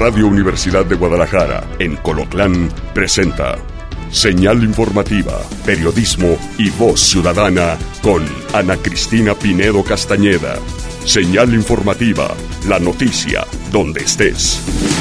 Radio Universidad de Guadalajara, en Colotlán, presenta Señal Informativa, Periodismo y Voz Ciudadana con Ana Cristina Pinedo Castañeda. Señal Informativa, la noticia, donde estés.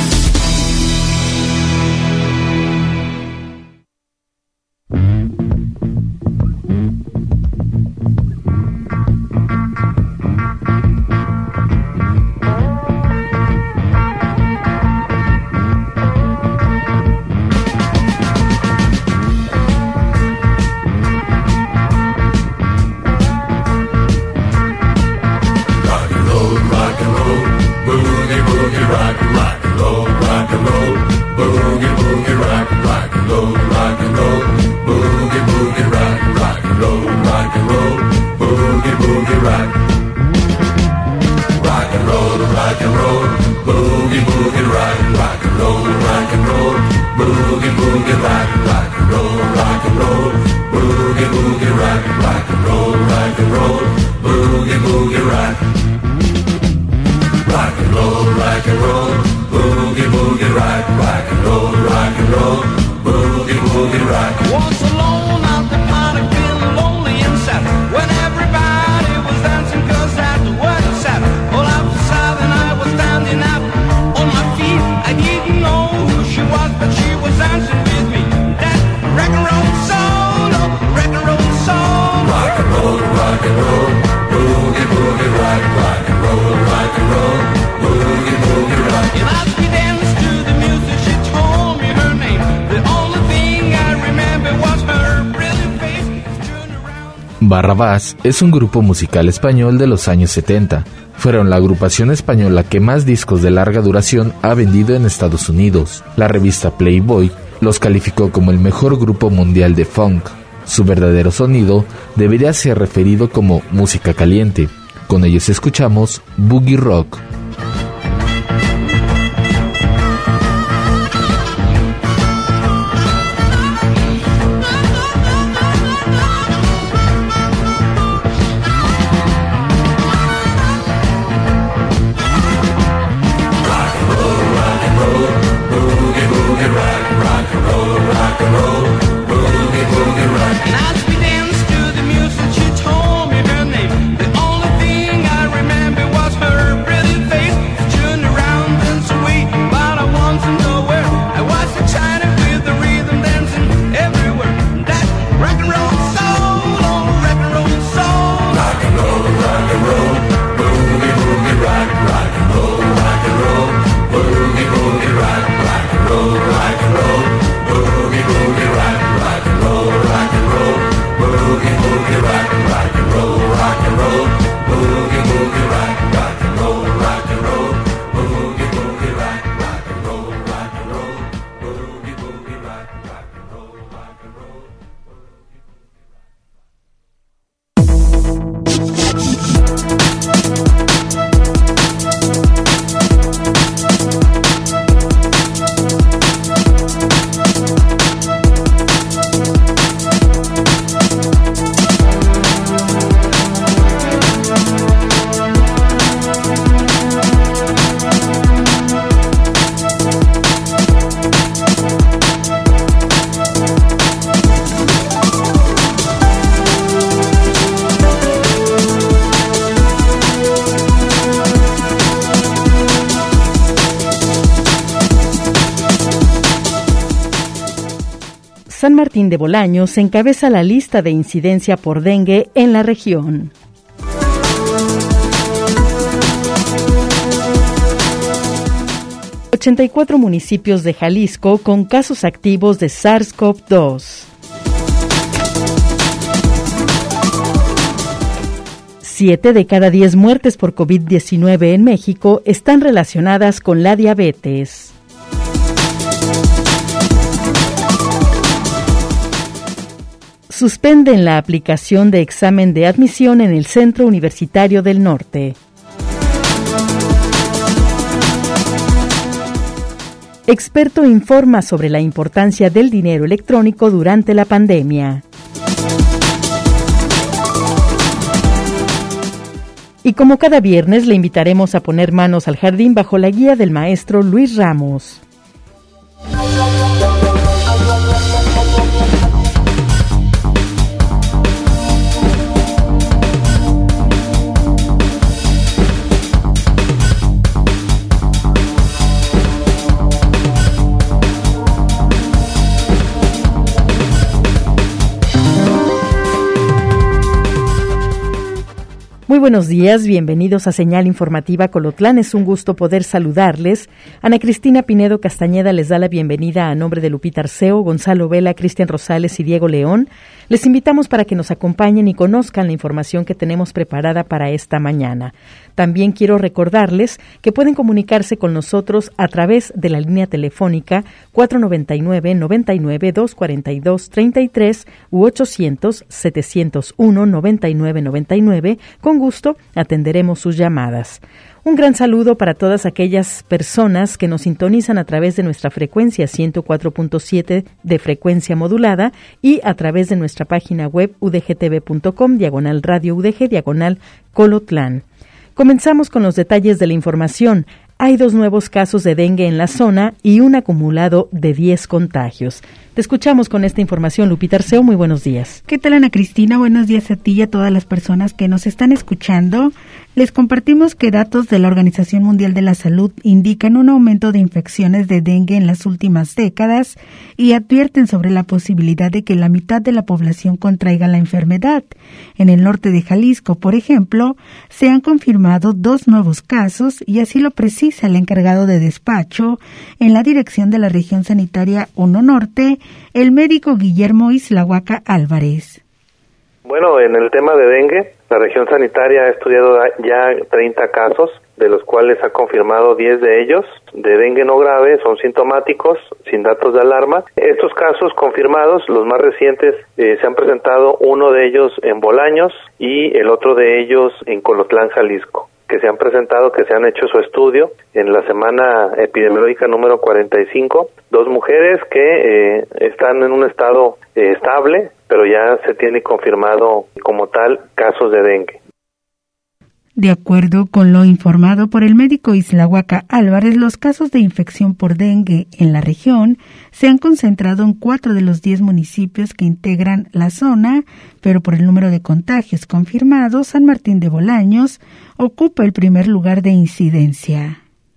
Barrabás es un grupo musical español de los años 70. Fueron la agrupación española que más discos de larga duración ha vendido en Estados Unidos. La revista Playboy los calificó como el mejor grupo mundial de funk. Su verdadero sonido debería ser referido como música caliente. Con ellos escuchamos Boogie Rock. San Martín de Bolaños encabeza la lista de incidencia por dengue en la región. Hay 84 municipios de Jalisco con casos activos de SARS-CoV-2. 7 de cada 10 muertes por COVID-19 en México están relacionadas con la diabetes. Suspenden la aplicación de examen de admisión en el Centro Universitario del Norte. Experto informa sobre la importancia del dinero electrónico durante la pandemia. Y como cada viernes, le invitaremos a poner manos al jardín bajo la guía del maestro Luis Ramos. Muy buenos días, bienvenidos a Señal Informativa Colotlán. Es un gusto poder saludarles. Ana Cristina Pinedo Castañeda les da la bienvenida a nombre de Lupita Arceo, Gonzalo Vela, Cristian Rosales y Diego León. Les invitamos para que nos acompañen y conozcan la información que tenemos preparada para esta mañana. También quiero recordarles que pueden comunicarse con nosotros a través de la línea telefónica 499-99-242-33 u 800-701-9999. Con gusto atenderemos sus llamadas. Un gran saludo para todas aquellas personas que nos sintonizan a través de nuestra frecuencia 104.7 de frecuencia modulada y a través de nuestra página web udgtv.com, /radio UDG, /Colotlán. Comenzamos con los detalles de la información. Hay 2 nuevos casos de dengue en la zona y un acumulado de 10 contagios. Te escuchamos con esta información, Lupita Arceo. Muy buenos días. ¿Qué tal, Ana Cristina? Buenos días a ti y a todas las personas que nos están escuchando. Les compartimos que datos de la Organización Mundial de la Salud indican un aumento de infecciones de dengue en las últimas décadas y advierten sobre la posibilidad de que la mitad de la población contraiga la enfermedad. En el norte de Jalisco, por ejemplo, se han confirmado 2 nuevos casos y así lo precisa el encargado de despacho en la dirección de la región sanitaria 1 Norte, el médico Guillermo Islahuaca Álvarez. Bueno, en el tema de dengue, la región sanitaria ha estudiado ya 30 casos, de los cuales ha confirmado 10 de ellos de dengue no grave, son sintomáticos, sin datos de alarma. Estos casos confirmados, los más recientes, se han presentado, uno de ellos en Bolaños y el otro de ellos en Colotlán, Jalisco, que se han presentado, que se han hecho su estudio en la semana epidemiológica número 45, 2 mujeres que están en un estado estable, pero ya se tiene confirmado como tal casos de dengue. De acuerdo con lo informado por el médico Islahuaca Álvarez, los casos de infección por dengue en la región se han concentrado en 4 de los 10 municipios que integran la zona, pero por el número de contagios confirmados, San Martín de Bolaños ocupa el primer lugar de incidencia.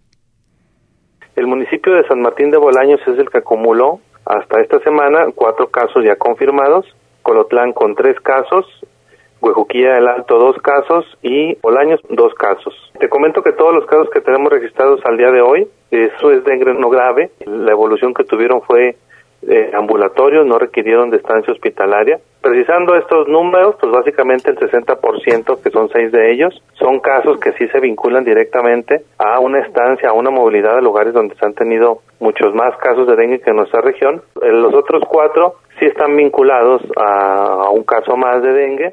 El municipio de San Martín de Bolaños es el que acumuló hasta esta semana 4 casos ya confirmados, Colotlán con 3 casos, Huejuquilla del Alto 2 casos y Bolaños 2 casos. Te comento que todos los casos que tenemos registrados al día de hoy, eso es dengue no grave. La evolución que tuvieron fue ambulatorios, no requirieron de estancia hospitalaria. Precisando estos números, pues básicamente el 60%, que son 6 de ellos, son casos que sí se vinculan directamente a una estancia, a una movilidad de lugares donde se han tenido muchos más casos de dengue que en nuestra región. Los otros 4 sí están vinculados a un caso más de dengue.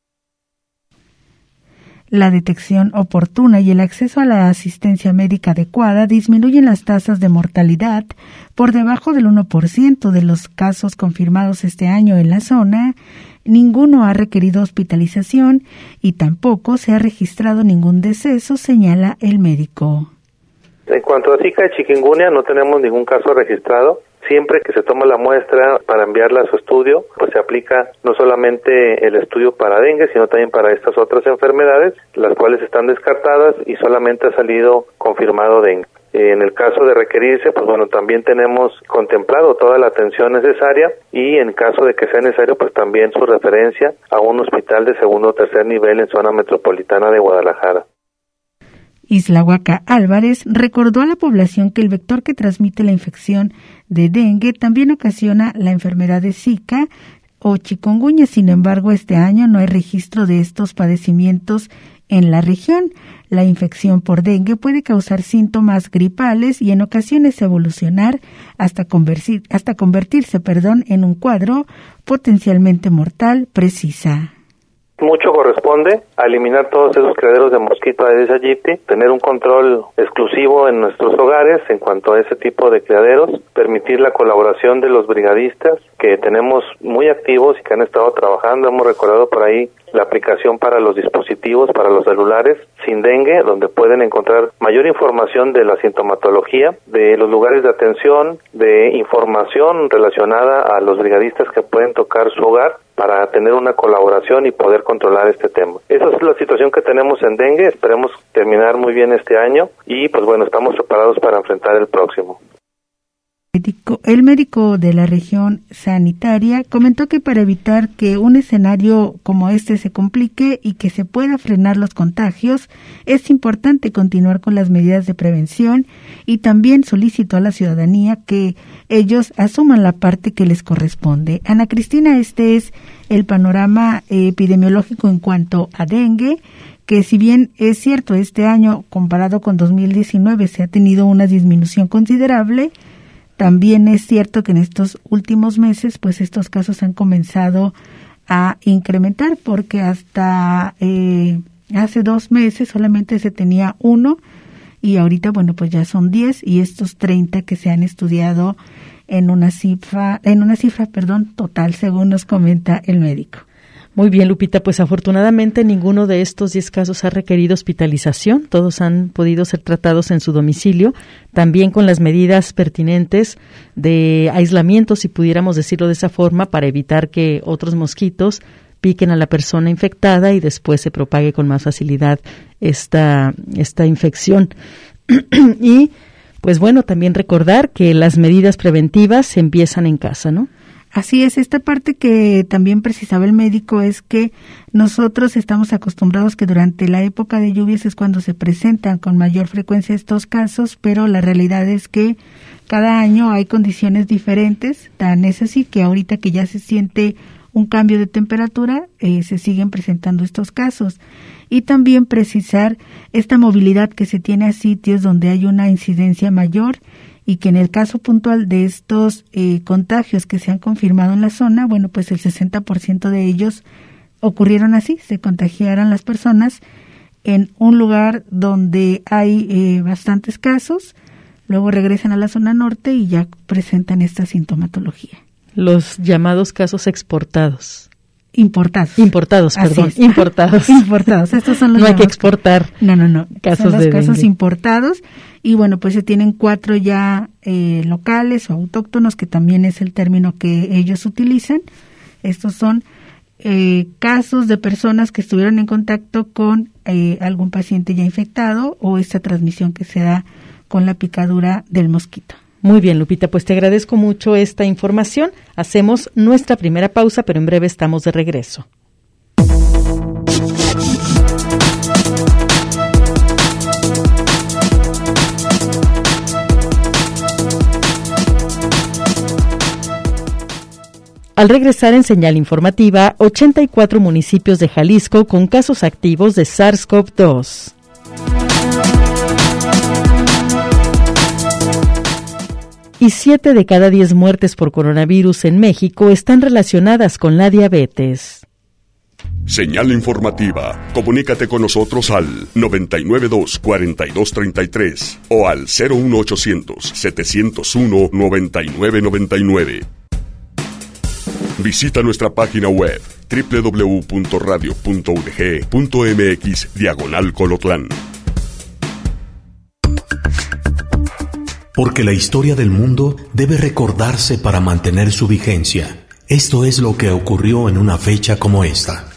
La detección oportuna y el acceso a la asistencia médica adecuada disminuyen las tasas de mortalidad por debajo del 1% de los casos confirmados este año en la zona. Ninguno ha requerido hospitalización y tampoco se ha registrado ningún deceso, señala el médico. En cuanto a Zika y chikungunya, no tenemos ningún caso registrado. Siempre que se toma la muestra para enviarla a su estudio, pues se aplica no solamente el estudio para dengue, sino también para estas otras enfermedades, las cuales están descartadas y solamente ha salido confirmado dengue. En el caso de requerirse, pues bueno, también tenemos contemplado toda la atención necesaria y en caso de que sea necesario, pues también su referencia a un hospital de segundo o tercer nivel en zona metropolitana de Guadalajara. Islahuaca Álvarez recordó a la población que el vector que transmite la infección de dengue también ocasiona la enfermedad de Zika o chikungunya. Sin embargo, este año no hay registro de estos padecimientos en la región. La infección por dengue puede causar síntomas gripales y en ocasiones evolucionar hasta convertirse en un cuadro potencialmente mortal, precisa. Mucho corresponde a eliminar todos esos criaderos de mosquito Aedes aegypti, tener un control exclusivo en nuestros hogares en cuanto a ese tipo de criaderos, permitir la colaboración de los brigadistas que tenemos muy activos y que han estado trabajando. Hemos recordado por ahí la aplicación para los dispositivos, para los celulares Sin Dengue, donde pueden encontrar mayor información de la sintomatología, de los lugares de atención, de información relacionada a los brigadistas que pueden tocar su hogar para tener una colaboración y poder controlar este tema. Esa es la situación que tenemos en dengue. Esperemos terminar muy bien este año y pues bueno, estamos preparados para enfrentar el próximo. El médico de la región sanitaria comentó que para evitar que un escenario como este se complique y que se pueda frenar los contagios, es importante continuar con las medidas de prevención y también solicitó a la ciudadanía que ellos asuman la parte que les corresponde. Ana Cristina, este es el panorama epidemiológico en cuanto a dengue, que si bien es cierto, este año comparado con 2019 se ha tenido una disminución considerable, también es cierto que en estos últimos meses, pues estos casos han comenzado a incrementar, porque hasta hace 2 meses solamente se tenía 1 y ahorita, bueno, pues ya son 10 y estos 30 que se han estudiado en una cifra total, según nos comenta el médico. Muy bien, Lupita, pues afortunadamente ninguno de estos 10 casos ha requerido hospitalización, todos han podido ser tratados en su domicilio, también con las medidas pertinentes de aislamiento, si pudiéramos decirlo de esa forma, para evitar que otros mosquitos piquen a la persona infectada y después se propague con más facilidad esta infección. Y, pues bueno, también recordar que las medidas preventivas se empiezan en casa, ¿no? Así es, esta parte que también precisaba el médico es que nosotros estamos acostumbrados que durante la época de lluvias es cuando se presentan con mayor frecuencia estos casos, pero la realidad es que cada año hay condiciones diferentes, tan es así que ahorita que ya se siente un cambio de temperatura, se siguen presentando estos casos. Y también precisar esta movilidad que se tiene a sitios donde hay una incidencia mayor, y que en el caso puntual de estos contagios que se han confirmado en la zona, bueno, pues el 60% de ellos ocurrieron así, se contagiaron las personas en un lugar donde hay bastantes casos, luego regresan a la zona norte y ya presentan esta sintomatología. Los llamados casos exportados. Importados. Importados. Importados. Estos son los no hay que exportar. No. Casos son los de casos dengue. Importados. Y bueno, pues se tienen 4 ya locales o autóctonos, que también es el término que ellos utilizan. Estos son casos de personas que estuvieron en contacto con algún paciente ya infectado o esta transmisión que se da con la picadura del mosquito. Muy bien, Lupita, pues te agradezco mucho esta información. Hacemos nuestra primera pausa, pero en breve estamos de regreso. Al regresar en señal informativa, 84 municipios de Jalisco con casos activos de SARS-CoV-2. Y 7 de cada 10 muertes por coronavirus en México están relacionadas con la diabetes. Señal informativa. Comunícate con nosotros al 992-4233 o al 01800-701-9999. Visita nuestra página web www.radio.udg.mx/Colotlán. Porque la historia del mundo debe recordarse para mantener su vigencia. Esto es lo que ocurrió en una fecha como esta.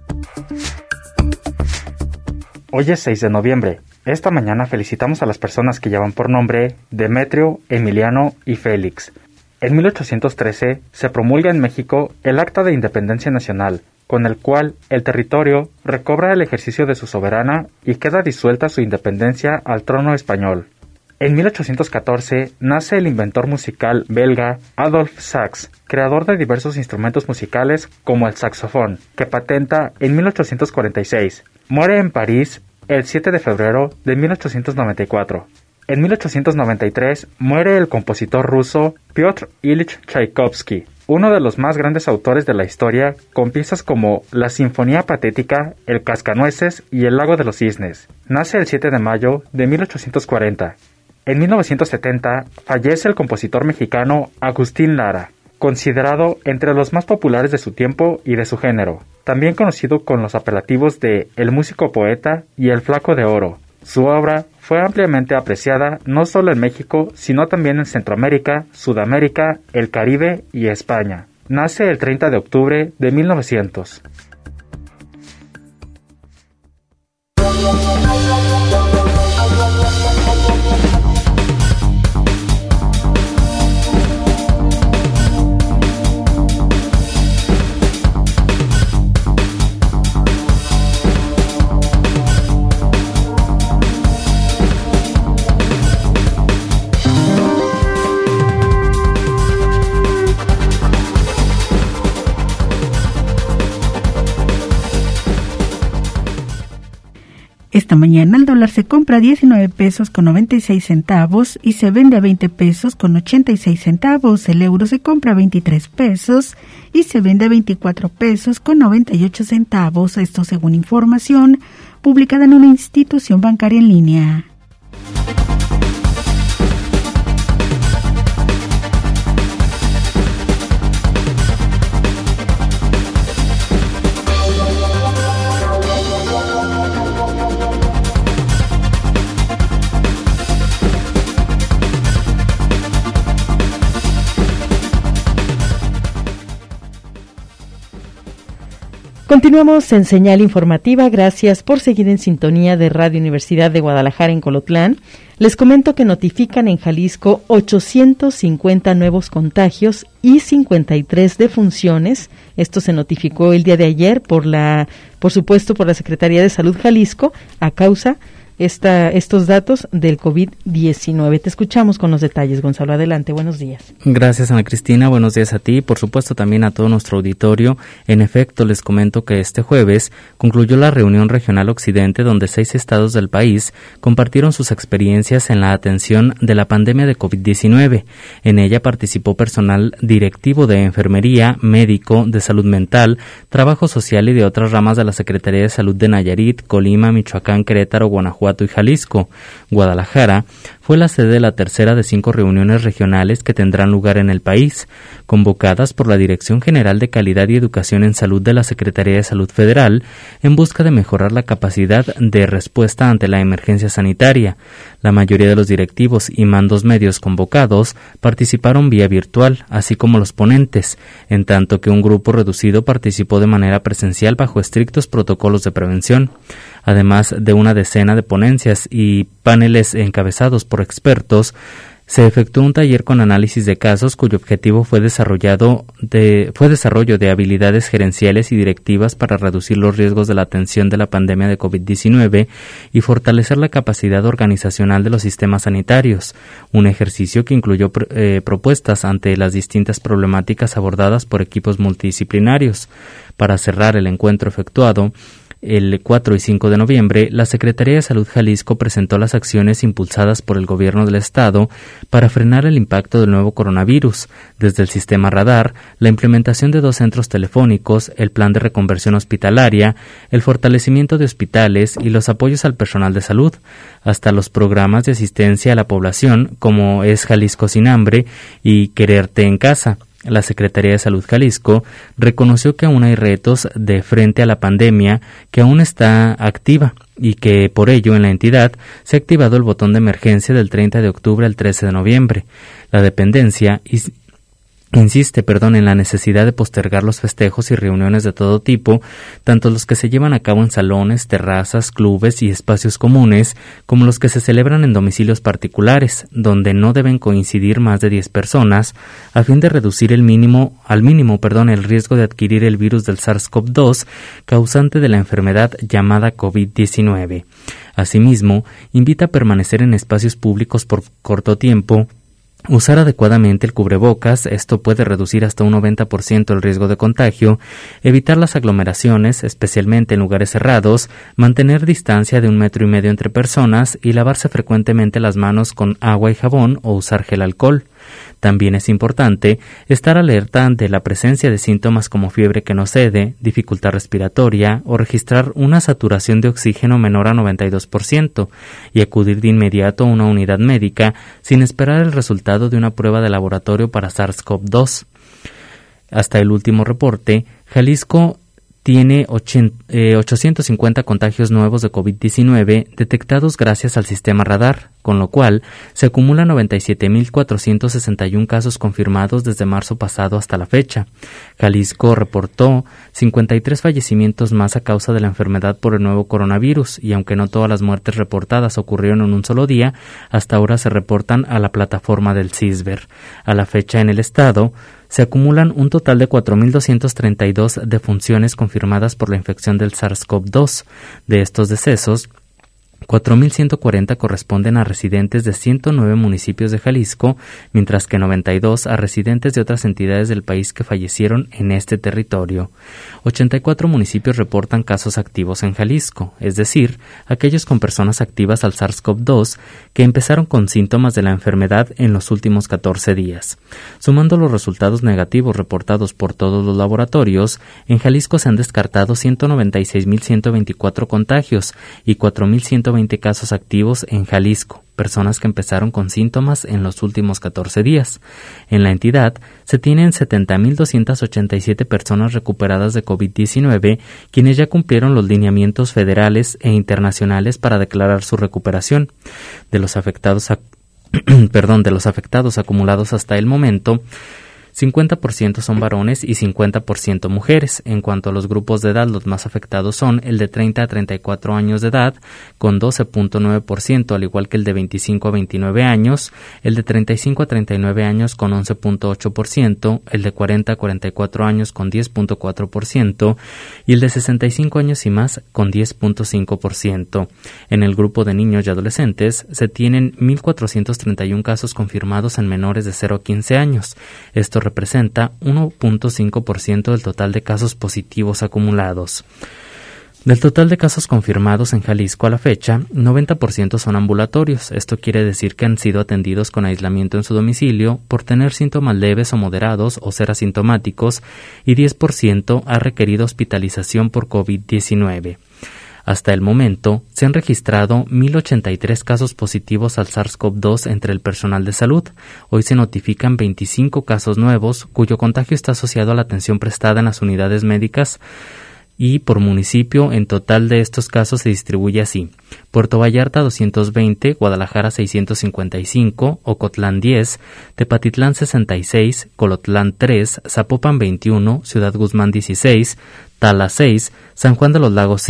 Hoy es 6 de noviembre. Esta mañana felicitamos a las personas que llevan por nombre Demetrio, Emiliano y Félix. En 1813 se promulga en México el Acta de Independencia Nacional, con el cual el territorio recobra el ejercicio de su soberana y queda disuelta su independencia al trono español. En 1814 nace el inventor musical belga Adolphe Sax, creador de diversos instrumentos musicales como el saxofón, que patenta en 1846. Muere en París el 7 de febrero de 1894. En 1893 muere el compositor ruso Piotr Ilich Tchaikovsky. uno de los más grandes autores de la historia, con piezas como la Sinfonía Patética, El Cascanueces y El Lago de los Cisnes. Nace el 7 de mayo de 1840. En 1970 fallece el compositor mexicano Agustín Lara, considerado entre los más populares de su tiempo y de su género, también conocido con los apelativos de El Músico Poeta y El Flaco de Oro. Su obra fue ampliamente apreciada no solo en México, sino también en Centroamérica, Sudamérica, el Caribe y España. Nace el 30 de octubre de 1900. Esta mañana el dólar se compra a 19 pesos con 96 centavos y se vende a 20 pesos con 86 centavos. El euro se compra a 23 pesos y se vende a 24 pesos con 98 centavos. Esto según información publicada en una institución bancaria en línea. Continuamos en Señal Informativa. Gracias por seguir en sintonía de Radio Universidad de Guadalajara en Colotlán. Les comento que notifican en Jalisco 850 nuevos contagios y 53 defunciones. Esto se notificó el día de ayer por supuesto, por la Secretaría de Salud Jalisco a causa estos datos del COVID-19. Te escuchamos con los detalles, Gonzalo. Adelante, buenos días. Gracias, Ana Cristina. Buenos días a ti y, por supuesto, también a todo nuestro auditorio. En efecto, les comento que este jueves concluyó la reunión regional Occidente, donde 6 estados del país compartieron sus experiencias en la atención de la pandemia de COVID-19. En ella participó personal directivo de enfermería, médico, de salud mental, trabajo social y de otras ramas de la Secretaría de Salud de Nayarit, Colima, Michoacán, Querétaro, Guanajuato y Jalisco. Guadalajara fue la sede de la tercera de 5 reuniones regionales que tendrán lugar en el país, convocadas por la Dirección General de Calidad y Educación en Salud de la Secretaría de Salud Federal, en busca de mejorar la capacidad de respuesta ante la emergencia sanitaria. La mayoría de los directivos y mandos medios convocados participaron vía virtual, así como los ponentes, en tanto que un grupo reducido participó de manera presencial bajo estrictos protocolos de prevención. Además de una decena de ponencias y paneles encabezados por expertos, se efectuó un taller con análisis de casos cuyo objetivo fue desarrollo de habilidades gerenciales y directivas para reducir los riesgos de la atención de la pandemia de COVID-19 y fortalecer la capacidad organizacional de los sistemas sanitarios, un ejercicio que incluyó propuestas ante las distintas problemáticas abordadas por equipos multidisciplinarios. Para cerrar el encuentro efectuado el 4 y 5 de noviembre, la Secretaría de Salud Jalisco presentó las acciones impulsadas por el gobierno del estado para frenar el impacto del nuevo coronavirus, desde el sistema radar, la implementación de 2 centros telefónicos, el plan de reconversión hospitalaria, el fortalecimiento de hospitales y los apoyos al personal de salud, hasta los programas de asistencia a la población como es Jalisco Sin Hambre y Quererte en Casa. La Secretaría de Salud Jalisco reconoció que aún hay retos de frente a la pandemia que aún está activa y que por ello en la entidad se ha activado el botón de emergencia del 30 de octubre al 13 de noviembre. La dependencia insiste en la necesidad de postergar los festejos y reuniones de todo tipo, tanto los que se llevan a cabo en salones, terrazas, clubes y espacios comunes, como los que se celebran en domicilios particulares, donde no deben coincidir más de 10 personas, a fin de reducir al mínimo el riesgo de adquirir el virus del SARS-CoV-2, causante de la enfermedad llamada COVID-19. Asimismo, invita a permanecer en espacios públicos por corto tiempo, usar adecuadamente el cubrebocas, esto puede reducir hasta un 90% el riesgo de contagio, evitar las aglomeraciones, especialmente en lugares cerrados, mantener distancia de 1,5 metros entre personas y lavarse frecuentemente las manos con agua y jabón o usar gel alcohol. También es importante estar alerta ante la presencia de síntomas como fiebre que no cede, dificultad respiratoria o registrar una saturación de oxígeno menor a 92% y acudir de inmediato a una unidad médica sin esperar el resultado de una prueba de laboratorio para SARS-CoV-2. Hasta el último reporte, Jalisco tiene 850 contagios nuevos de COVID-19 detectados gracias al sistema radar, con lo cual se acumulan 97.461 casos confirmados desde marzo pasado hasta la fecha. Jalisco reportó 53 fallecimientos más a causa de la enfermedad por el nuevo coronavirus, y aunque no todas las muertes reportadas ocurrieron en un solo día, hasta ahora se reportan a la plataforma del CISBER. A la fecha en el estado se acumulan un total de 4.232 defunciones confirmadas por la infección del SARS-CoV-2. De estos decesos, 4.140 corresponden a residentes de 109 municipios de Jalisco, mientras que 92 a residentes de otras entidades del país que fallecieron en este territorio. 84 municipios reportan casos activos en Jalisco, es decir, aquellos con personas activas al SARS-CoV-2 que empezaron con síntomas de la enfermedad en los últimos 14 días. Sumando los resultados negativos reportados por todos los laboratorios, en Jalisco se han descartado 196.124 contagios y 4.120 casos activos en Jalisco, personas que empezaron con síntomas en los últimos 14 días. En la entidad se tienen 70.287 personas recuperadas de COVID-19, quienes ya cumplieron los lineamientos federales e internacionales para declarar su recuperación. De los afectados acumulados hasta el momento, 50% son varones y 50% mujeres. En cuanto a los grupos de edad, los más afectados son el de 30 a 34 años de edad, con 12.9%, al igual que el de 25 a 29 años, el de 35 a 39 años con 11.8%, el de 40 a 44 años con 10.4% y el de 65 años y más con 10.5%. En el grupo de niños y adolescentes se tienen 1.431 casos confirmados en menores de 0 a 15 años. Esto representa 1.5% del total de casos positivos acumulados. Del total de casos confirmados en Jalisco a la fecha, 90% son ambulatorios. Esto quiere decir que han sido atendidos con aislamiento en su domicilio por tener síntomas leves o moderados o ser asintomáticos, y 10% ha requerido hospitalización por COVID-19. Hasta el momento, se han registrado 1.083 casos positivos al SARS-CoV-2 entre el personal de salud. Hoy se notifican 25 casos nuevos, cuyo contagio está asociado a la atención prestada en las unidades médicas, y por municipio, en total de estos casos se distribuye así: Puerto Vallarta 220, Guadalajara 655, Ocotlán 10, Tepatitlán 66, Colotlán 3, Zapopan 21, Ciudad Guzmán 16, Tala 6, San Juan de los Lagos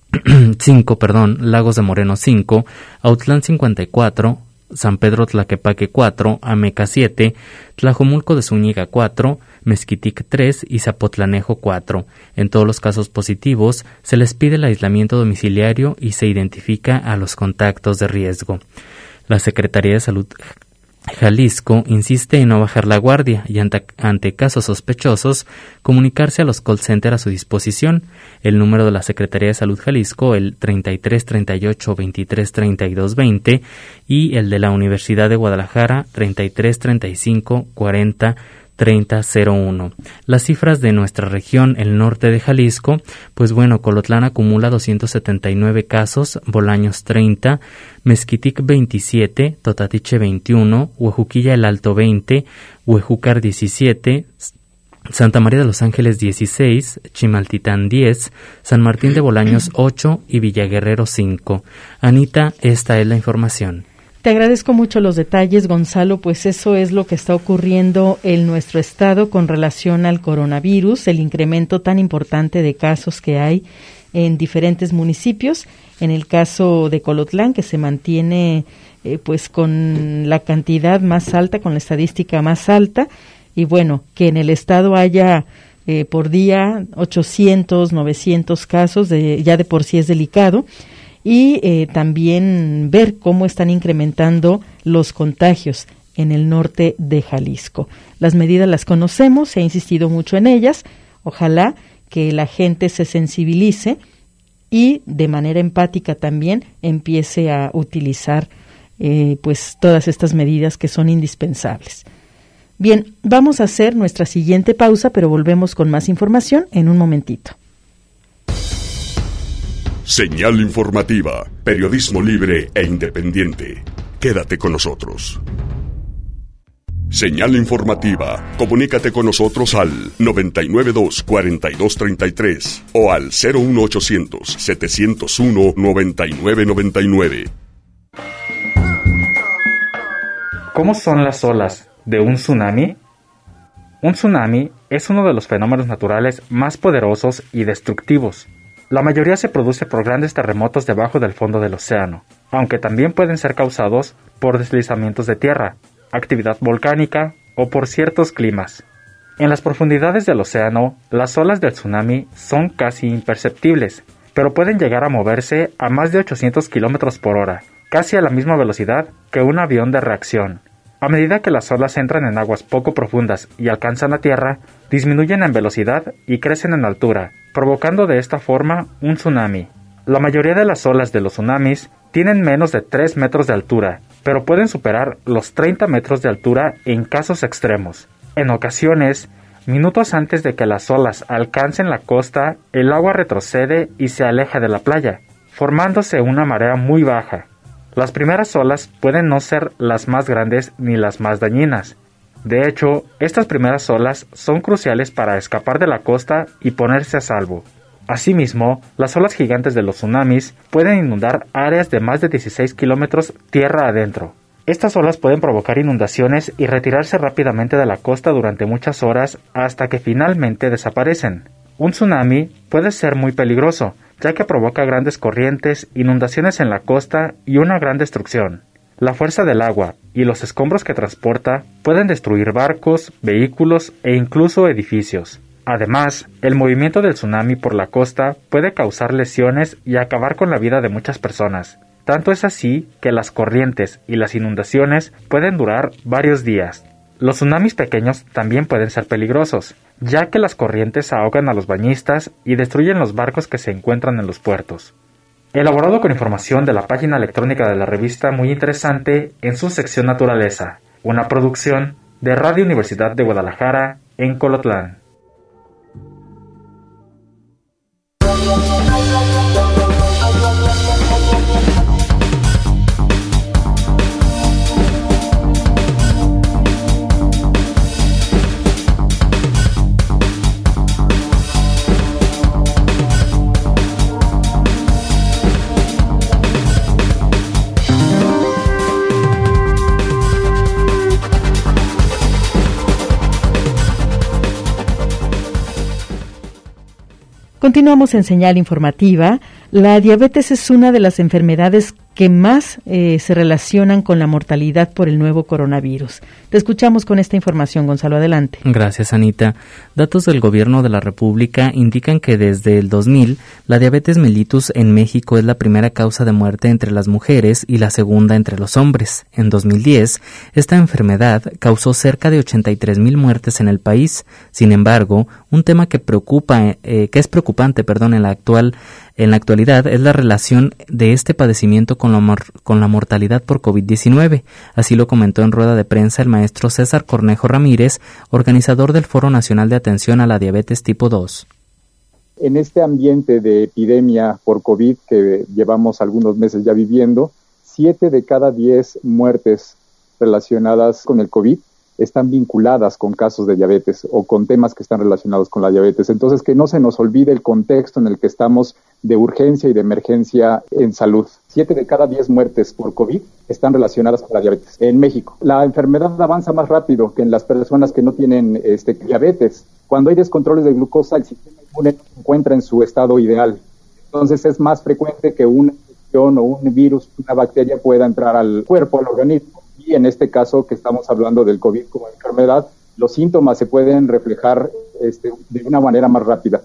5, Lagos de Moreno 5, Autlán 54, San Pedro Tlaquepaque 4, Ameca 7, Tlajomulco de Zúñiga 4, Mezquitic 3 y Zapotlanejo 4. En todos los casos positivos se les pide el aislamiento domiciliario y se identifica a los contactos de riesgo. La Secretaría de Salud Jalisco insiste en no bajar la guardia y ante casos sospechosos comunicarse a los call center a su disposición. El número de la Secretaría de Salud Jalisco, el 33 38 23 32 20, y el de la Universidad de Guadalajara, 33 35 40 3001. Las cifras de nuestra región, el norte de Jalisco, pues bueno, Colotlán acumula 279 casos, Bolaños 30, Mezquitic 27, Totatiche 21, Huejuquilla el Alto 20, Huejúcar 17, Santa María de los Ángeles 16, Chimaltitán 10, San Martín de Bolaños 8 y Villaguerrero 5. Anita, esta es la información. Te agradezco mucho los detalles, Gonzalo, pues eso es lo que está ocurriendo en nuestro estado con relación al coronavirus, el incremento tan importante de casos que hay en diferentes municipios. En el caso de Colotlán, que se mantiene pues con la cantidad más alta, con la estadística más alta, y bueno, que en el estado haya por día 800, 900 casos, ya de por sí es delicado. Y también ver cómo están incrementando los contagios en el norte de Jalisco. Las medidas las conocemos, se ha insistido mucho en ellas. Ojalá que la gente se sensibilice y de manera empática también empiece a utilizar pues todas estas medidas que son indispensables. Bien, vamos a hacer nuestra siguiente pausa, pero volvemos con más información en un momentito. Señal informativa, periodismo libre e independiente. Quédate con nosotros. Señal informativa. Comunícate con nosotros al 992-4233 o al 01800-701-9999. ¿Cómo son las olas de un tsunami? Un tsunami es uno de los fenómenos naturales más poderosos y destructivos. La mayoría se produce por grandes terremotos debajo del fondo del océano, aunque también pueden ser causados por deslizamientos de tierra, actividad volcánica o por ciertos climas. En las profundidades del océano, las olas del tsunami son casi imperceptibles, pero pueden llegar a moverse a más de 800 km por hora, casi a la misma velocidad que un avión de reacción. A medida que las olas entran en aguas poco profundas y alcanzan la tierra, disminuyen en velocidad y crecen en altura, provocando de esta forma un tsunami. La mayoría de las olas de los tsunamis tienen menos de 3 metros de altura, pero pueden superar los 30 metros de altura en casos extremos. En ocasiones, minutos antes de que las olas alcancen la costa, el agua retrocede y se aleja de la playa, formándose una marea muy baja. Las primeras olas pueden no ser las más grandes ni las más dañinas. De hecho, estas primeras olas son cruciales para escapar de la costa y ponerse a salvo. Asimismo, las olas gigantes de los tsunamis pueden inundar áreas de más de 16 kilómetros tierra adentro. Estas olas pueden provocar inundaciones y retirarse rápidamente de la costa durante muchas horas hasta que finalmente desaparecen. Un tsunami puede ser muy peligroso, ya que provoca grandes corrientes, inundaciones en la costa y una gran destrucción. La fuerza del agua y los escombros que transporta pueden destruir barcos, vehículos e incluso edificios. Además, el movimiento del tsunami por la costa puede causar lesiones y acabar con la vida de muchas personas. Tanto es así que las corrientes y las inundaciones pueden durar varios días. Los tsunamis pequeños también pueden ser peligrosos, ya que las corrientes ahogan a los bañistas y destruyen los barcos que se encuentran en los puertos. Elaborado con información de la página electrónica de la revista Muy Interesante en su sección Naturaleza, una producción de Radio Universidad de Guadalajara en Colotlán. Continuamos en Señal Informativa. La diabetes es una de las enfermedades que más se relacionan con la mortalidad por el nuevo coronavirus. Te escuchamos con esta información, Gonzalo, adelante. Gracias, Anita. Datos del Gobierno de la República indican que desde el 2000, la diabetes mellitus en México es la primera causa de muerte entre las mujeres y la segunda entre los hombres. En 2010, esta enfermedad causó cerca de 83,000 muertes en el país. Sin embargo, un tema que es preocupante en la actualidad es la relación de este padecimiento con la mortalidad por COVID-19. Así lo comentó en rueda de prensa el maestro César Cornejo Ramírez, organizador del Foro Nacional de Atención a la Diabetes Tipo 2. En este ambiente de epidemia por COVID que llevamos algunos meses ya viviendo, 7 de cada 10 muertes relacionadas con el COVID están vinculadas con casos de diabetes o con temas que están relacionados con la diabetes. Entonces, que no se nos olvide el contexto en el que estamos de urgencia y de emergencia en salud. 7 de cada 10 muertes por COVID están relacionadas con la diabetes en México. La enfermedad avanza más rápido que en las personas que no tienen diabetes. Cuando hay descontroles de glucosa, el sistema inmune no se encuentra en su estado ideal. Entonces, es más frecuente que una infección o un virus, una bacteria pueda entrar al cuerpo, al organismo. Y en este caso que estamos hablando del COVID como enfermedad, los síntomas se pueden reflejar de una manera más rápida.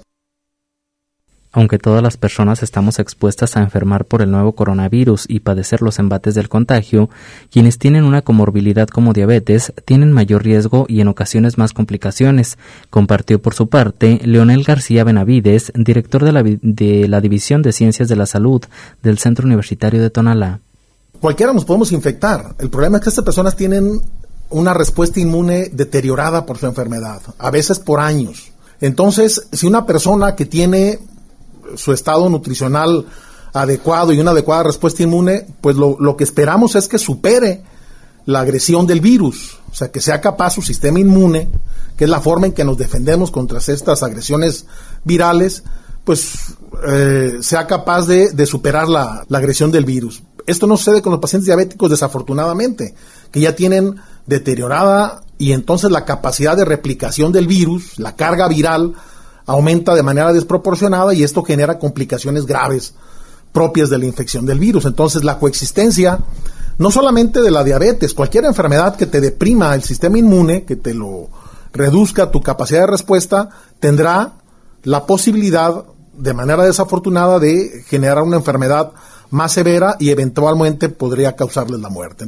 Aunque todas las personas estamos expuestas a enfermar por el nuevo coronavirus y padecer los embates del contagio, quienes tienen una comorbilidad como diabetes tienen mayor riesgo y en ocasiones más complicaciones, compartió por su parte Leonel García Benavides, director de la División de Ciencias de la Salud del Centro Universitario de Tonalá. Cualquiera nos podemos infectar. El problema es que estas personas tienen una respuesta inmune deteriorada por su enfermedad, a veces por años. Entonces, si una persona que tiene su estado nutricional adecuado y una adecuada respuesta inmune, pues lo que esperamos es que supere la agresión del virus, o sea, que sea capaz su sistema inmune, que es la forma en que nos defendemos contra estas agresiones virales, pues sea capaz de superar la agresión del virus. Esto no sucede con los pacientes diabéticos, desafortunadamente, que ya tienen deteriorada y entonces la capacidad de replicación del virus, la carga viral, aumenta de manera desproporcionada y esto genera complicaciones graves propias de la infección del virus. Entonces la coexistencia, no solamente de la diabetes, cualquier enfermedad que te deprima el sistema inmune, que te lo reduzca tu capacidad de respuesta, tendrá la posibilidad, de manera desafortunada, de generar una enfermedad más severa y eventualmente podría causarles la muerte.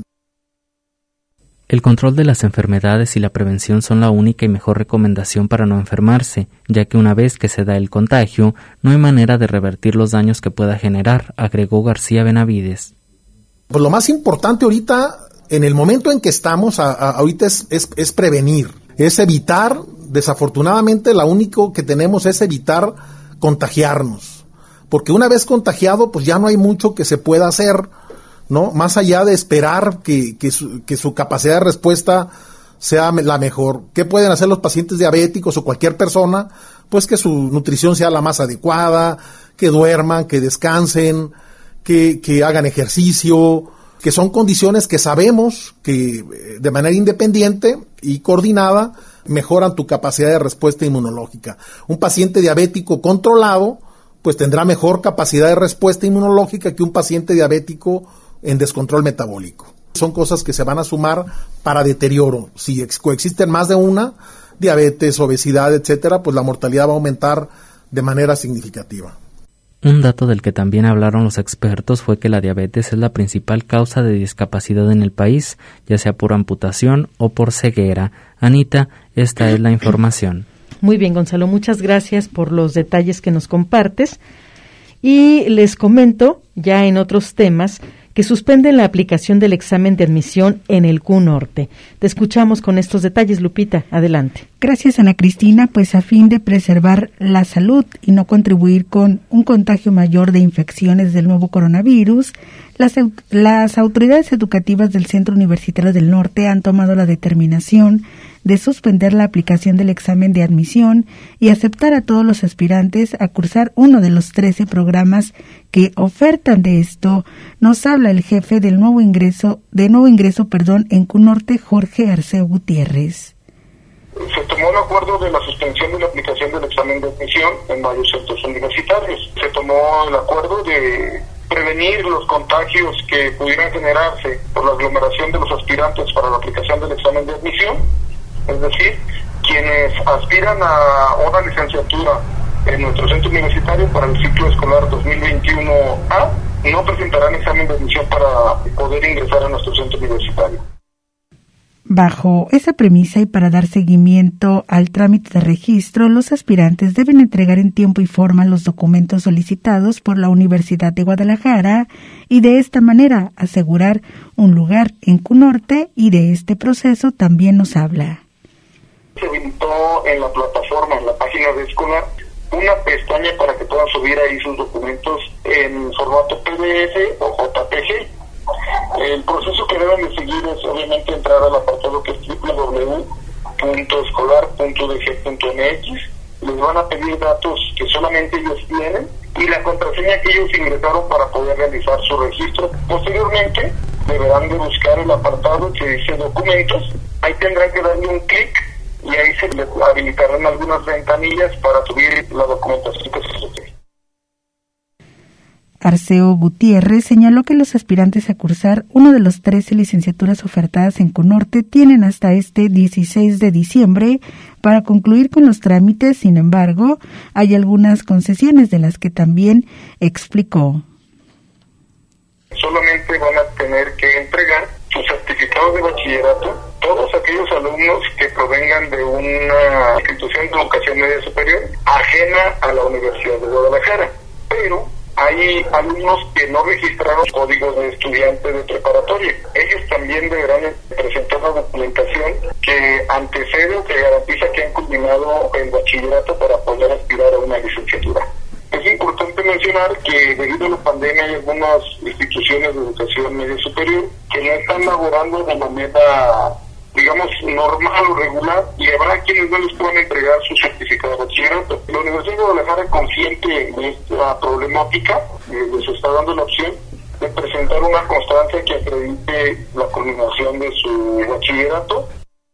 El control de las enfermedades y la prevención son la única y mejor recomendación para no enfermarse, ya que una vez que se da el contagio, no hay manera de revertir los daños que pueda generar, agregó García Benavides. Pues lo más importante ahorita, en el momento en que estamos, ahorita es prevenir, es evitar, desafortunadamente lo único que tenemos es evitar contagiarnos, porque una vez contagiado, pues ya no hay mucho que se pueda hacer, ¿no? Más allá de esperar que su capacidad de respuesta sea la mejor. ¿Qué pueden hacer los pacientes diabéticos o cualquier persona? Pues que su nutrición sea la más adecuada, que duerman, que descansen, que hagan ejercicio, que son condiciones que sabemos que de manera independiente y coordinada mejoran tu capacidad de respuesta inmunológica. Un paciente diabético controlado pues tendrá mejor capacidad de respuesta inmunológica que un paciente diabético en descontrol metabólico. Son cosas que se van a sumar para deterioro. Si coexisten más de una, diabetes, obesidad, etcétera, pues la mortalidad va a aumentar de manera significativa. Un dato del que también hablaron los expertos fue que la diabetes es la principal causa de discapacidad en el país, ya sea por amputación o por ceguera. Anita, esta es la información. Muy bien, Gonzalo, muchas gracias por los detalles que nos compartes. Y les comento, ya en otros temas, que suspenden la aplicación del examen de admisión en el Q Norte. Te escuchamos con estos detalles, Lupita. Adelante. Gracias, Ana Cristina. Pues a fin de preservar la salud y no contribuir con un contagio mayor de infecciones del nuevo coronavirus, las autoridades educativas del Centro Universitario del Norte han tomado la determinación de suspender la aplicación del examen de admisión y aceptar a todos los aspirantes a cursar uno de los 13 programas que ofertan de esto. Nos habla el jefe del nuevo ingreso en Q Norte, Jorge Arceo Gutiérrez. Se tomó el acuerdo de la suspensión de la aplicación del examen de admisión en varios centros universitarios. Se tomó el acuerdo de prevenir los contagios que pudieran generarse por la aglomeración de los aspirantes para la aplicación del examen de admisión. Es decir, quienes aspiran a una licenciatura en nuestro centro universitario para el ciclo escolar 2021A no presentarán examen de admisión para poder ingresar a nuestro centro universitario. Bajo esa premisa y para dar seguimiento al trámite de registro, los aspirantes deben entregar en tiempo y forma los documentos solicitados por la Universidad de Guadalajara y de esta manera asegurar un lugar en Q Norte, y de este proceso también nos habla. Se habilitó en la plataforma, en la página de Escolar, una pestaña para que puedan subir ahí sus documentos en formato PDF o JPG. El proceso que deben de seguir es obviamente entrar al apartado que es www.escolar.udg.mx. Les van a pedir datos que solamente ellos tienen y la contraseña que ellos ingresaron para poder realizar su registro. Posteriormente deberán de buscar el apartado que dice documentos. Ahí tendrán que darle un clic y ahí se les habilitarán algunas ventanillas para subir la documentación que se requiere. Arceo Gutiérrez señaló que los aspirantes a cursar uno de los 13 licenciaturas ofertadas en Q Norte tienen hasta este 16 de diciembre para concluir con los trámites. Sin embargo, hay algunas concesiones de las que también explicó. Solamente van a tener que entregar su certificado de bachillerato todos aquellos alumnos que provengan de una institución de educación media superior ajena a la Universidad de Guadalajara, pero hay alumnos que no registraron códigos de estudiante de preparatoria. Ellos también deberán presentar la documentación que antecede o que garantiza que han culminado el bachillerato para poder aspirar a una licenciatura. Es importante mencionar que debido a la pandemia hay algunas instituciones de educación media superior que no están laborando de manera, digamos, normal o regular, y habrá quienes no les puedan entregar su certificado de bachillerato. La Universidad de Guadalajara, consciente de esta problemática, les está dando la opción de presentar una constancia que acredite la culminación de su bachillerato.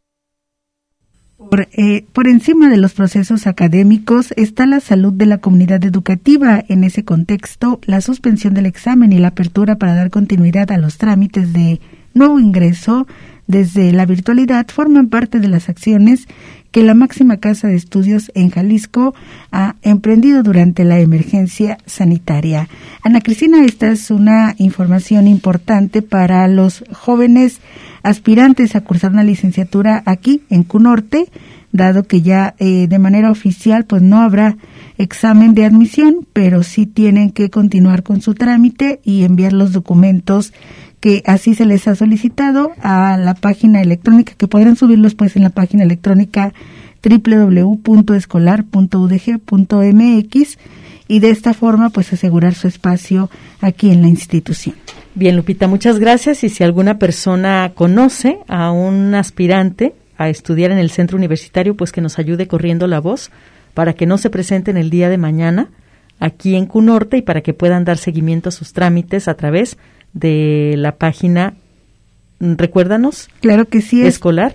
Por encima de los procesos académicos está la salud de la comunidad educativa. En ese contexto, la suspensión del examen y la apertura para dar continuidad a los trámites de nuevo ingreso desde la virtualidad forman parte de las acciones que la máxima casa de estudios en Jalisco ha emprendido durante la emergencia sanitaria. Ana Cristina, esta es una información importante para los jóvenes aspirantes a cursar una licenciatura aquí en Cunorte, dado que ya de manera oficial pues no habrá examen de admisión, pero sí tienen que continuar con su trámite y enviar los documentos que así se les ha solicitado a la página electrónica, que podrán subirlos pues en la página electrónica www.escolar.udg.mx, y de esta forma pues asegurar su espacio aquí en la institución. Bien, Lupita, muchas gracias. Y si alguna persona conoce a un aspirante a estudiar en el centro universitario, pues que nos ayude corriendo la voz para que no se presenten el día de mañana aquí en Cunorte y para que puedan dar seguimiento a sus trámites a través de la página, recuérdanos. Claro que sí, es Escolar,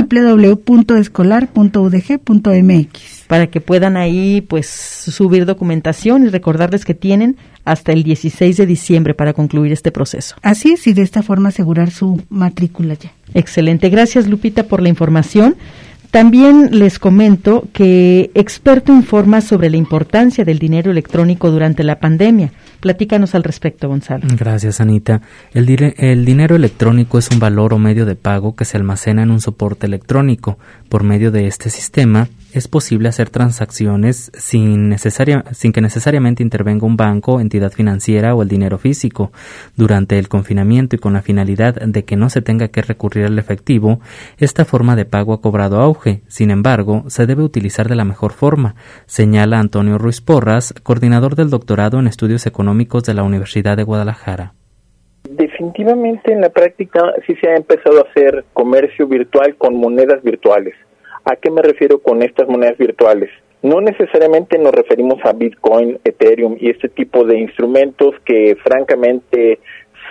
www.escolar.udg.mx, para que puedan ahí pues subir documentación y recordarles que tienen hasta el 16 de diciembre para concluir este proceso. Así es, y de esta forma asegurar su matrícula ya. Excelente, gracias Lupita por la información. También les comento que Experto informa sobre la importancia del dinero electrónico durante la pandemia. Platícanos al respecto, Gonzalo. Gracias, Anita. El dinero electrónico es un valor o medio de pago que se almacena en un soporte electrónico. Por medio de este sistema es posible hacer transacciones sin que necesariamente intervenga un banco, entidad financiera o el dinero físico. Durante el confinamiento y con la finalidad de que no se tenga que recurrir al efectivo, esta forma de pago ha cobrado auge. Sin embargo, se debe utilizar de la mejor forma, señala Antonio Ruiz Porras, coordinador del doctorado en estudios económicos de la Universidad de Guadalajara. Definitivamente en la práctica sí se ha empezado a hacer comercio virtual con monedas virtuales. ¿A qué me refiero con estas monedas virtuales? No necesariamente nos referimos a Bitcoin, Ethereum y este tipo de instrumentos que francamente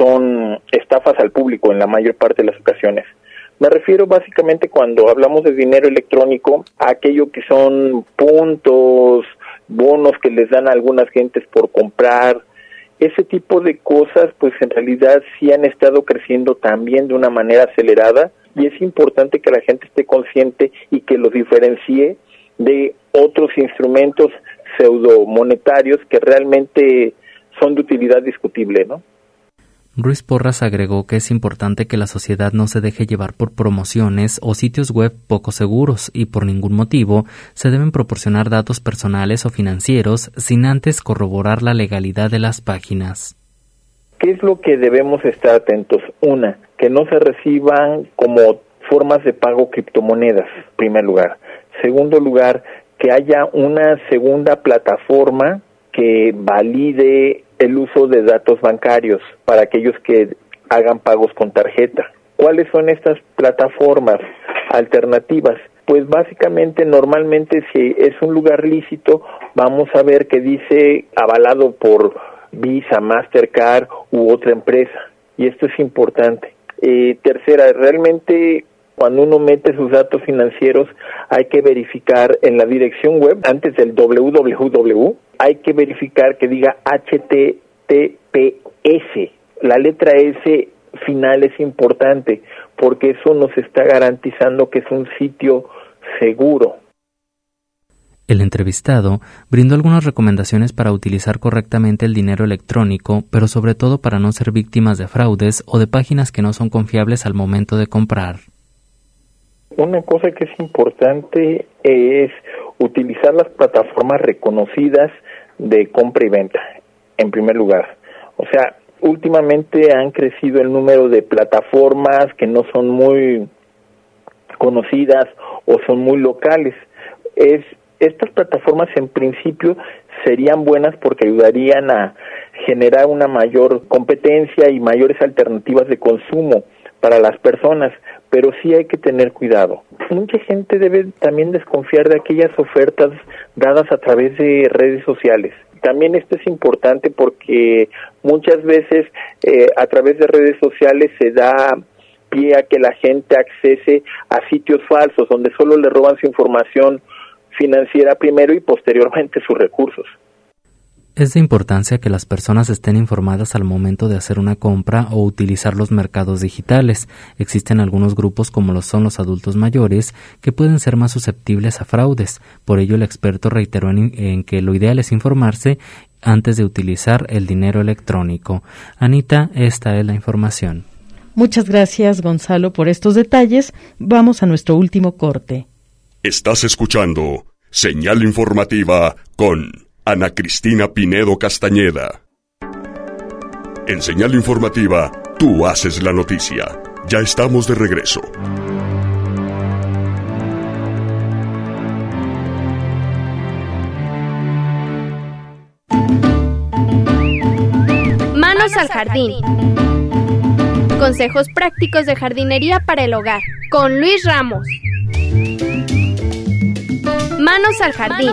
son estafas al público en la mayor parte de las ocasiones. Me refiero básicamente, cuando hablamos de dinero electrónico, a aquello que son puntos, bonos que les dan a algunas gentes por comprar. Ese tipo de cosas pues en realidad sí han estado creciendo también de una manera acelerada, y es importante que la gente esté consciente y que los diferencie de otros instrumentos pseudomonetarios que realmente son de utilidad discutible, ¿no? Ruiz Porras agregó que es importante que la sociedad no se deje llevar por promociones o sitios web poco seguros, y por ningún motivo se deben proporcionar datos personales o financieros sin antes corroborar la legalidad de las páginas. ¿Qué es lo que debemos estar atentos? Una, que no se reciban como formas de pago criptomonedas, en primer lugar. Segundo lugar, que haya una segunda plataforma que valide el uso de datos bancarios para aquellos que hagan pagos con tarjeta. ¿Cuáles son estas plataformas alternativas? Pues básicamente, normalmente, si es un lugar lícito, vamos a ver que dice avalado por Visa, Mastercard u otra empresa, y esto es importante. Tercera, realmente cuando uno mete sus datos financieros hay que verificar en la dirección web, antes del www, hay que verificar que diga HTTPS. La letra S final es importante porque eso nos está garantizando que es un sitio seguro. El entrevistado brindó algunas recomendaciones para utilizar correctamente el dinero electrónico, pero sobre todo para no ser víctimas de fraudes o de páginas que no son confiables al momento de comprar. Una cosa que es importante es utilizar las plataformas reconocidas de compra y venta. en primer lugar. O sea, últimamente han crecido el número de plataformas que no son muy conocidas o son muy locales. Estas plataformas en principio serían buenas porque ayudarían a generar una mayor competencia y mayores alternativas de consumo para las personas, pero sí hay que tener cuidado. Mucha gente debe también desconfiar de aquellas ofertas dadas a través de redes sociales. También esto es importante porque muchas veces a través de redes sociales se da pie a que la gente accese a sitios falsos donde solo le roban su información financiera primero y posteriormente sus recursos. Es de importancia que las personas estén informadas al momento de hacer una compra o utilizar los mercados digitales. Existen algunos grupos, como lo son los adultos mayores, que pueden ser más susceptibles a fraudes. Por ello, el experto reiteró en que lo ideal es informarse antes de utilizar el dinero electrónico. Anita, esta es la información. Muchas gracias, Gonzalo, por estos detalles. Vamos a nuestro último corte. Estás escuchando Señal Informativa con Ana Cristina Pinedo Castañeda. En Señal Informativa, tú haces la noticia. Ya estamos de regreso. Manos al jardín. Consejos prácticos de jardinería para el hogar, con Luis Ramos. Manos al jardín.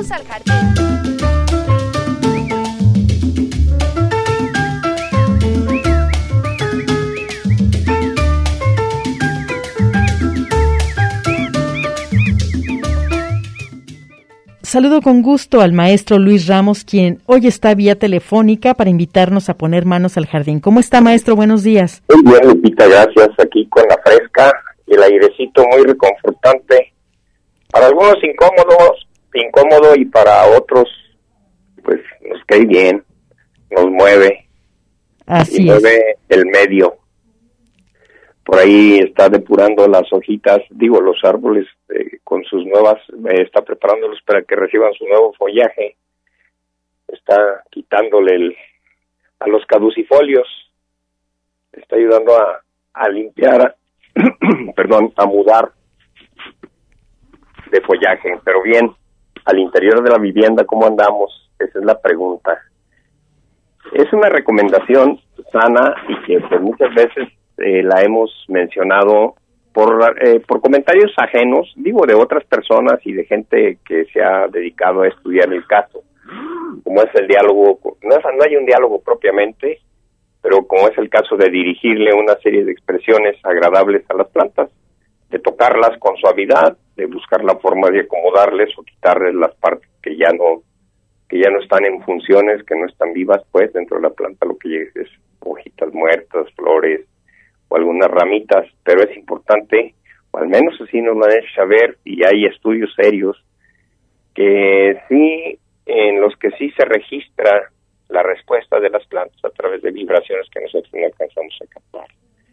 Saludo con gusto al maestro Luis Ramos, quien hoy está vía telefónica para invitarnos a poner manos al jardín. ¿Cómo está, maestro? Buenos días. Muy bien, Lupita, gracias. Aquí con la fresca y el airecito muy reconfortante. Para algunos incómodo, y para otros, pues nos cae bien, nos mueve. Así y mueve el medio. Por ahí está depurando las hojitas, los árboles con sus nuevas, está preparándolos para que reciban su nuevo follaje. Está quitándole a los caducifolios, está ayudando a limpiar, a mudar de follaje. Pero bien, al interior de la vivienda, ¿cómo andamos? Esa es la pregunta. Es una recomendación sana y que pues muchas veces la hemos mencionado por comentarios ajenos, de otras personas y de gente que se ha dedicado a estudiar el caso, como es el diálogo, no hay un diálogo propiamente, pero como es el caso de dirigirle una serie de expresiones agradables a las plantas, de tocarlas con suavidad, de buscar la forma de acomodarles o quitarles las partes que ya no están en funciones, que no están vivas, pues dentro de la planta lo que llega es hojitas muertas, flores o algunas ramitas, pero es importante, o al menos así nos lo han hecho saber, y hay estudios serios que sí, en los que sí se registra la respuesta de las plantas a través de vibraciones que nosotros no alcanzamos a captar.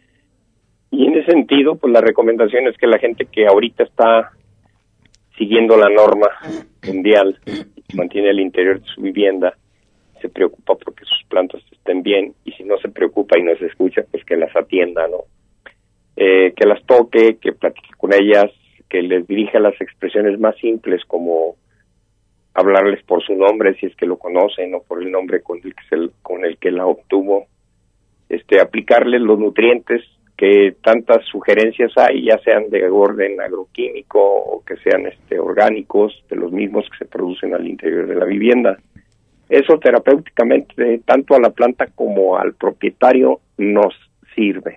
Y en ese sentido, pues la recomendación es que la gente que ahorita está siguiendo la norma mundial, mantiene el interior de su vivienda, se preocupa porque sus plantas estén bien, y si no se preocupa y no se escucha, pues que las atienda, ¿no? Que las toque, que platique con ellas, que les dirija las expresiones más simples, como hablarles por su nombre, si es que lo conocen, o por el nombre con el que la obtuvo, aplicarles los nutrientes, que tantas sugerencias hay, ya sean de orden agroquímico o que sean orgánicos, de los mismos que se producen al interior de la vivienda. Eso terapéuticamente, tanto a la planta como al propietario, nos sirve.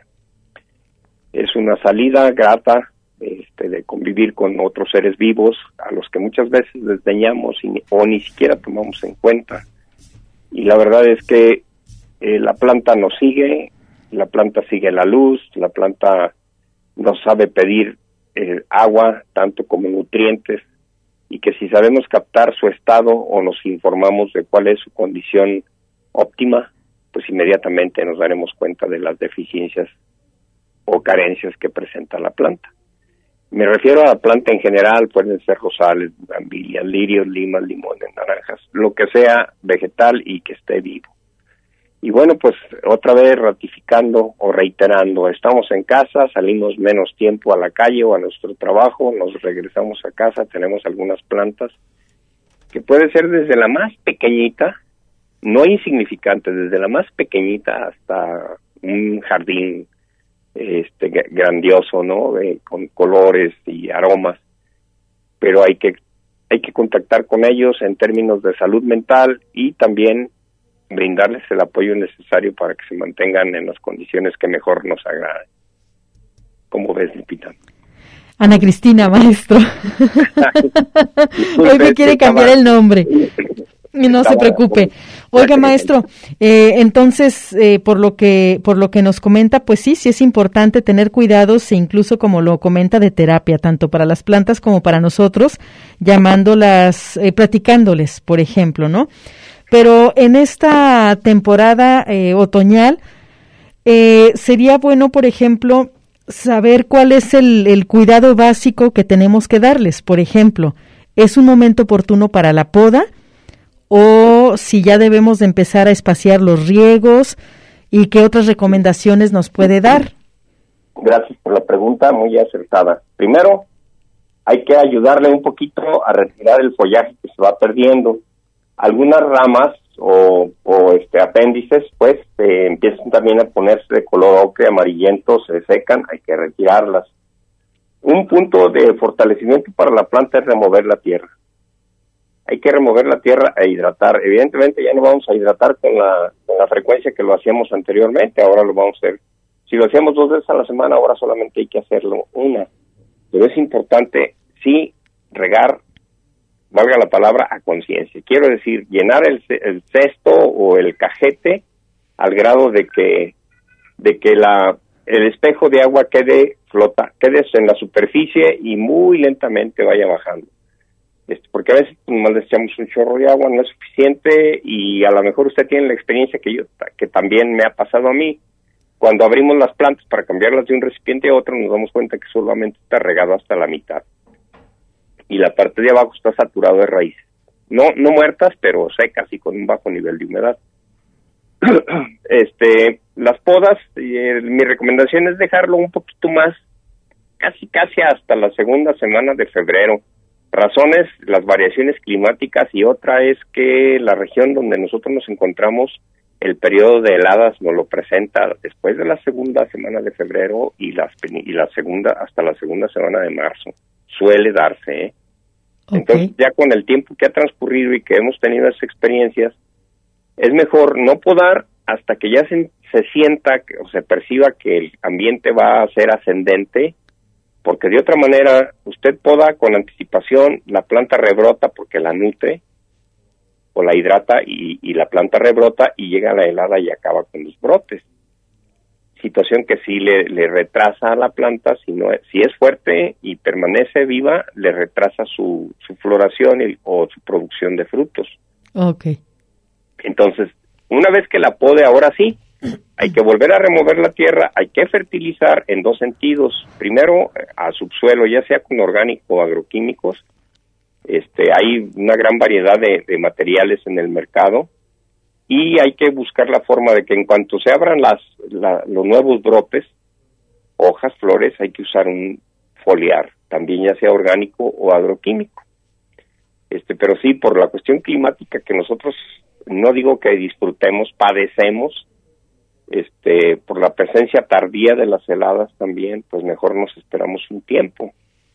Es una salida grata de convivir con otros seres vivos a los que muchas veces desdeñamos o ni siquiera tomamos en cuenta. Y la verdad es que la planta nos sigue, la planta sigue la luz, la planta nos sabe pedir agua, tanto como nutrientes, y que si sabemos captar su estado o nos informamos de cuál es su condición óptima, pues inmediatamente nos daremos cuenta de las deficiencias o carencias que presenta la planta. Me refiero a la planta en general, pueden ser rosales, bugambilias, lirios, limas, limones, naranjas, lo que sea vegetal y que esté vivo. Y bueno, pues otra vez ratificando o reiterando, estamos en casa, salimos menos tiempo a la calle o a nuestro trabajo, nos regresamos a casa, tenemos algunas plantas, que puede ser desde la más pequeñita, no insignificante, desde la más pequeñita hasta un jardín grandioso, ¿no? Con colores y aromas, pero hay que contactar con ellos en términos de salud mental y también brindarles el apoyo necesario para que se mantengan en las condiciones que mejor nos agraden. ¿Cómo ves, Lupita? Ana Cristina, maestro. Hoy me quiere cambiar el nombre. No se preocupe. Oiga, maestro, entonces, por lo que nos comenta, pues sí es importante tener cuidados, e incluso como lo comenta, de terapia, tanto para las plantas como para nosotros, llamándolas, platicándoles, por ejemplo, ¿no? Pero en esta temporada otoñal, sería bueno, por ejemplo, saber cuál es el cuidado básico que tenemos que darles. Por ejemplo, ¿es un momento oportuno para la poda? O si ya debemos de empezar a espaciar los riegos, y qué otras recomendaciones nos puede dar. Gracias por la pregunta, muy acertada. Primero, hay que ayudarle un poquito a retirar el follaje que se va perdiendo. Algunas ramas o apéndices, pues, empiezan también a ponerse de color ocre, amarillento, se secan, hay que retirarlas. Un punto de fortalecimiento para la planta es remover la tierra. Hay que remover la tierra e hidratar. Evidentemente ya no vamos a hidratar con la frecuencia que lo hacíamos anteriormente, ahora lo vamos a hacer. Si lo hacíamos 2 veces a la semana, ahora solamente hay que hacerlo una. Pero es importante, sí, regar, valga la palabra, a conciencia. Quiero decir, llenar el cesto o el cajete al grado de que el espejo de agua quede en la superficie y muy lentamente vaya bajando. Porque a veces nomás le echamos un chorro de agua, no es suficiente, y a lo mejor usted tiene la experiencia que también me ha pasado a mí. Cuando abrimos las plantas para cambiarlas de un recipiente a otro, nos damos cuenta que solamente está regado hasta la mitad. Y la parte de abajo está saturado de raíces. No muertas, pero secas y con un bajo nivel de humedad. Las podas, mi recomendación es dejarlo un poquito más, casi hasta la segunda semana de febrero. Razones, las variaciones climáticas, y otra es que la región donde nosotros nos encontramos, el periodo de heladas nos lo presenta después de la segunda semana de febrero y la segunda hasta la segunda semana de marzo. Suele darse, ¿eh? Okay. Entonces, ya con el tiempo que ha transcurrido y que hemos tenido esas experiencias, es mejor no podar hasta que ya se sienta o se perciba que el ambiente va a ser ascendente, porque de otra manera usted poda con anticipación, la planta rebrota porque la nutre o la hidrata y la planta rebrota y llega la helada y acaba con los brotes. Situación que sí le retrasa a la planta, si es fuerte y permanece viva, le retrasa su floración o su producción de frutos. Okay. Entonces, una vez que la pode, ahora sí, hay que volver a remover la tierra, hay que fertilizar en 2 sentidos. Primero, a subsuelo, ya sea con orgánico o agroquímicos. Hay una gran variedad de materiales en el mercado, y hay que buscar la forma de que en cuanto se abran los nuevos brotes, hojas, flores, hay que usar un foliar, también ya sea orgánico o agroquímico. Pero sí, por la cuestión climática que nosotros, no digo que disfrutemos, padecemos, por la presencia tardía de las heladas también, pues mejor nos esperamos un tiempo,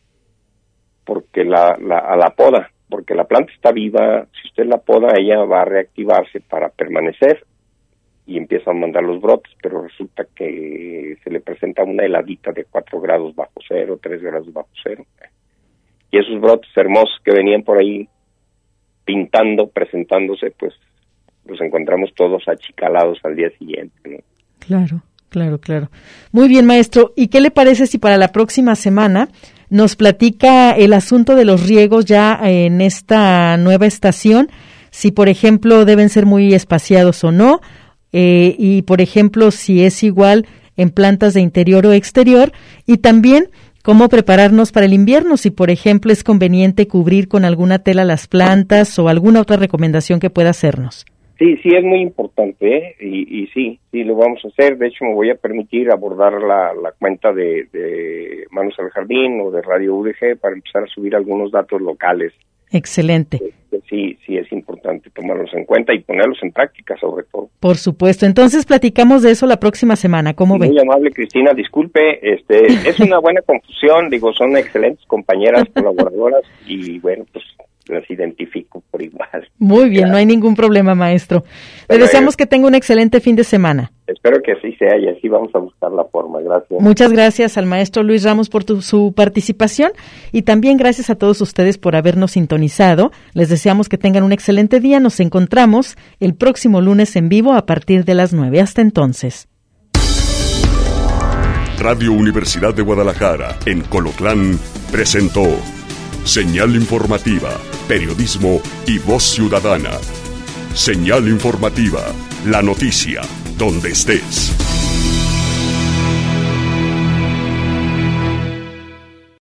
porque a la poda, porque la planta está viva, si usted la poda, ella va a reactivarse para permanecer y empieza a mandar los brotes, pero resulta que se le presenta una heladita de 4 grados bajo cero, 3 grados bajo cero, y esos brotes hermosos que venían por ahí presentándose, pues los encontramos todos achicalados al día siguiente, ¿no? Claro. Muy bien, maestro. ¿Y qué le parece si para la próxima semana nos platica el asunto de los riegos ya en esta nueva estación? Si, por ejemplo, deben ser muy espaciados o no, y, por ejemplo, si es igual en plantas de interior o exterior, y también cómo prepararnos para el invierno, si, por ejemplo, es conveniente cubrir con alguna tela las plantas o alguna otra recomendación que pueda hacernos. Sí, es muy importante, y sí lo vamos a hacer. De hecho, me voy a permitir abordar la cuenta de Manos al Jardín o de Radio UDG para empezar a subir algunos datos locales. Excelente. Sí, es importante tomarlos en cuenta y ponerlos en práctica, sobre todo. Por supuesto. Entonces platicamos de eso la próxima semana. ¿Cómo ve? Muy amable, Cristina. Disculpe, es una buena confusión. Digo, son excelentes compañeras, colaboradoras, y bueno, pues las identifico por igual. Muy bien, claro. No hay ningún problema, maestro. Le deseamos que tenga un excelente fin de semana. Espero que así sea y así vamos a buscar la forma. Gracias. Muchas gracias al maestro Luis Ramos por su participación, y también gracias a todos ustedes por habernos sintonizado. Les deseamos que tengan un excelente día. Nos encontramos el próximo lunes en vivo a partir de las 9. Hasta entonces. Radio Universidad de Guadalajara en Colotlán presentó Señal Informativa, Periodismo y Voz Ciudadana. Señal Informativa, la noticia donde estés.